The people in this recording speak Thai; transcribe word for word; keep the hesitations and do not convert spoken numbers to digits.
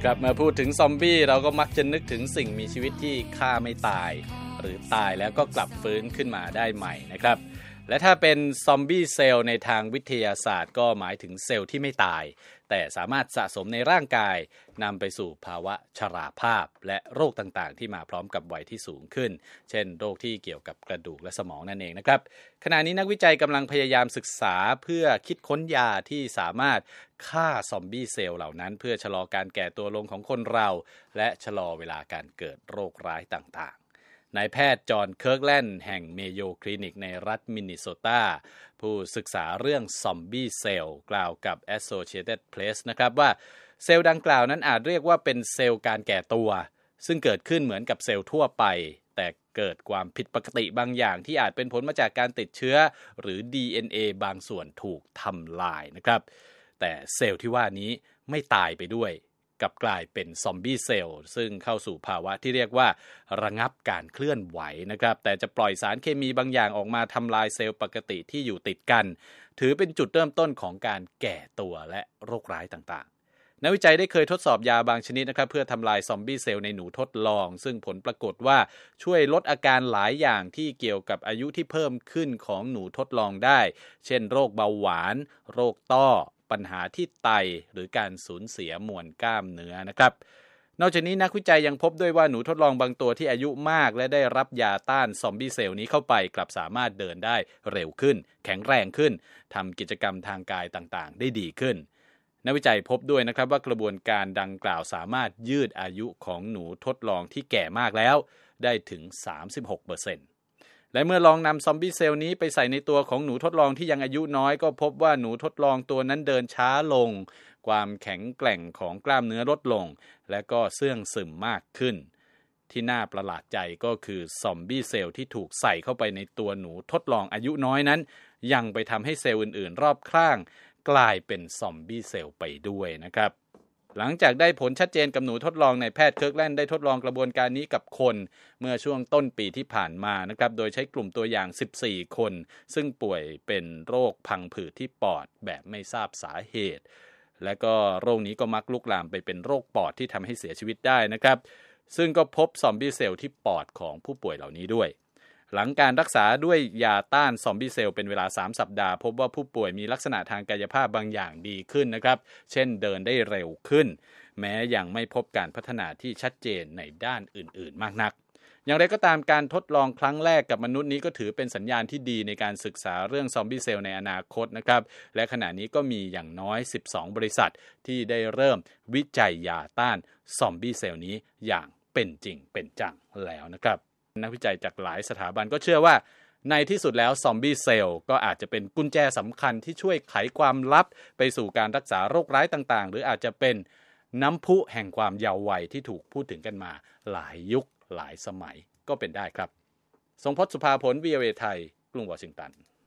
ครับเมื่อพูดถึงซอมบี้เราก็มักจะนึกถึงสิ่งมีชีวิตที่ฆ่าไม่ตายหรือตายแล้วก็กลับฟื้นขึ้นมาได้ใหม่นะครับและถ้าเป็นซอมบี้เซลล์ในทางวิทยาศาสตร์ก็หมายถึงเซลล์ที่ไม่ตายแต่สามารถสะสมในร่างกายนำไปสู่ภาวะชราภาพและโรคต่างๆที่มาพร้อมกับวัยที่สูงขึ้นเช่นโรคที่เกี่ยวกับกระดูกและสมองนั่นเองนะครับขณะนี้นักวิจัยกำลังพยายามศึกษาเพื่อคิดค้นยาที่สามารถฆ่าซอมบี้เซลล์เหล่านั้นเพื่อชะลอการแก่ตัวลงของคนเราและชะลอเวลาการเกิดโรคร้ายต่างๆนายแพทย์จอห์นเคิร์กแลนด์แห่งเมโยคลินิกในรัฐมินนิโซตาผู้ศึกษาเรื่องซอมบี้เซลล์กล่าวกับ Associated Press นะครับว่าเซลล์ดังกล่าวนั้นอาจเรียกว่าเป็นเซลล์การแก่ตัวซึ่งเกิดขึ้นเหมือนกับเซลล์ทั่วไปแต่เกิดความผิดปกติบางอย่างที่อาจเป็นผลมาจากการติดเชื้อหรือ ดี เอ็น เอ บางส่วนถูกทำลายนะครับแต่เซลล์ที่ว่านี้ไม่ตายไปด้วยกลับกลายเป็นซอมบี้เซลล์ซึ่งเข้าสู่ภาวะที่เรียกว่าระงับการเคลื่อนไหวนะครับแต่จะปล่อยสารเคมีบางอย่างออกมาทำลายเซลล์ปกติที่อยู่ติดกันถือเป็นจุดเริ่มต้นของการแก่ตัวและโรคร้ายต่างๆนักวิจัยได้เคยทดสอบยาบางชนิดนะครับเพื่อทำลายซอมบี้เซลล์ในหนูทดลองซึ่งผลปรากฏว่าช่วยลดอาการหลายอย่างที่เกี่ยวกับอายุที่เพิ่มขึ้นของหนูทดลองได้เช่นโรคเบาหวานโรคต้อปัญหาที่ไตหรือการสูญเสียมวลกล้ามเนื้อนะครับนอกจากนี้นักวิจัยยังพบด้วยว่าหนูทดลองบางตัวที่อายุมากและได้รับยาต้านซอมบี้เซลล์นี้เข้าไปกลับสามารถเดินได้เร็วขึ้นแข็งแรงขึ้นทำกิจกรรมทางกายต่างๆได้ดีขึ้นนักวิจัยพบด้วยนะครับว่ากระบวนการดังกล่าวสามารถยืดอายุของหนูทดลองที่แก่มากแล้วได้ถึง สามสิบหกเปอร์เซ็นต์และเมื่อลองนำซอมบี้เซลล์นี้ไปใส่ในตัวของหนูทดลองที่ยังอายุน้อยก็พบว่าหนูทดลองตัวนั้นเดินช้าลงความแข็งแกร่งของกล้ามเนื้อลดลงและก็เสื่องซึมมากขึ้นที่น่าประหลาดใจก็คือซอมบี้เซลล์ที่ถูกใส่เข้าไปในตัวหนูทดลองอายุน้อยนั้นยังไปทำให้เซลล์อื่นๆรอบข้างกลายเป็นซอมบี้เซลล์ไปด้วยนะครับหลังจากได้ผลชัดเจนกับหนูทดลองในแพทย์เคิร์กแลนด์ได้ทดลองกระบวนการนี้กับคนเมื่อช่วงต้นปีที่ผ่านมานะครับโดยใช้กลุ่มตัวอย่างสิบสี่คนซึ่งป่วยเป็นโรคพังผืดที่ปอดแบบไม่ทราบสาเหตุและก็โรคนี้ก็มักลุกลามไปเป็นโรคปอดที่ทำให้เสียชีวิตได้นะครับซึ่งก็พบซอมบี้เซลล์ที่ปอดของผู้ป่วยเหล่านี้ด้วยหลังการรักษาด้วยยาต้านซอมบี้เซลล์เป็นเวลาสามสัปดาห์พบว่าผู้ป่วยมีลักษณะทางกายภาพบางอย่างดีขึ้นนะครับเช่นเดินได้เร็วขึ้นแม้ยังไม่พบการพัฒนาที่ชัดเจนในด้านอื่นๆมากนักอย่างไรก็ตามการทดลองครั้งแรกกับมนุษย์นี้ก็ถือเป็นสัญญาณที่ดีในการศึกษาเรื่องซอมบี้เซลล์ในอนาคตนะครับและขณะนี้ก็มีอย่างน้อยสิบสองบริษัทที่ได้เริ่มวิจัยยาต้านซอมบี้เซลล์นี้อย่างเป็นจริงเป็นจังแล้วนะครับนักวิจัยจากหลายสถาบันก็เชื่อว่าในที่สุดแล้วซอมบี้เซลล์ก็อาจจะเป็นกุญแจสำคัญที่ช่วยไขความลับไปสู่การรักษาโรคร้ายต่างๆหรืออาจจะเป็นน้ำพุแห่งความเยาว์วัยที่ถูกพูดถึงกันมาหลายยุคหลายสมัยก็เป็นได้ครับทรงพจน์ สุภาผล วี โอ เอ ไทยกรุงวอชิงตัน